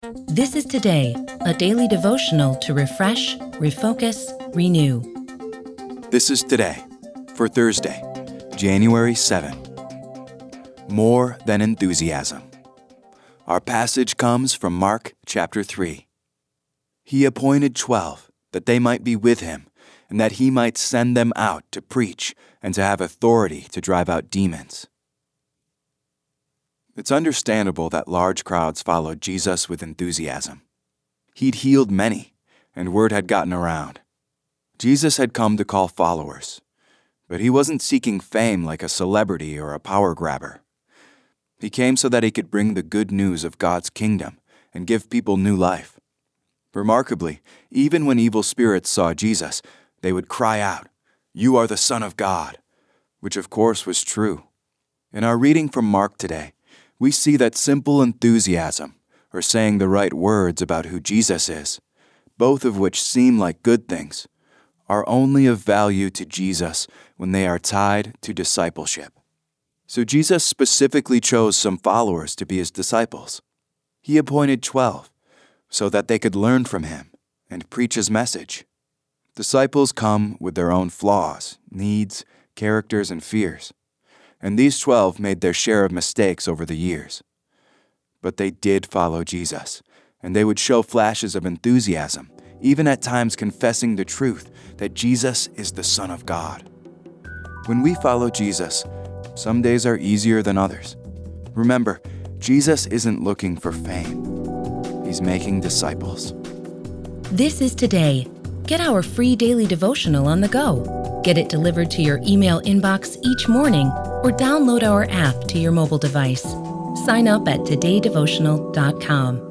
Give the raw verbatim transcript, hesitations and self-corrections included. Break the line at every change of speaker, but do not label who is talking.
This is Today, a daily devotional to refresh, refocus, renew.
This is Today for Thursday, January seventh. More than enthusiasm. Our passage comes from Mark chapter three. He appointed twelve that they might be with him, and that he might send them out to preach and to have authority to drive out demons. It's understandable that large crowds followed Jesus with enthusiasm. He'd healed many, and word had gotten around. Jesus had come to call followers, but he wasn't seeking fame like a celebrity or a power grabber. He came so that he could bring the good news of God's kingdom and give people new life. Remarkably, even when evil spirits saw Jesus, they would cry out, "You are the Son of God," which of course was true. In our reading from Mark today, we see that simple enthusiasm, or saying the right words about who Jesus is, both of which seem like good things, are only of value to Jesus when they are tied to discipleship. So Jesus specifically chose some followers to be his disciples. He appointed twelve so that they could learn from him and preach his message. Disciples come with their own flaws, needs, characters, and fears. And these twelve made their share of mistakes over the years. But they did follow Jesus, and they would show flashes of enthusiasm, even at times confessing the truth that Jesus is the Son of God. When we follow Jesus, some days are easier than others. Remember, Jesus isn't looking for fame. He's making disciples.
This is Today. Get our free daily devotional on the go. Get it delivered to your email inbox each morning or download our app to your mobile device. Sign up at today devotional dot com.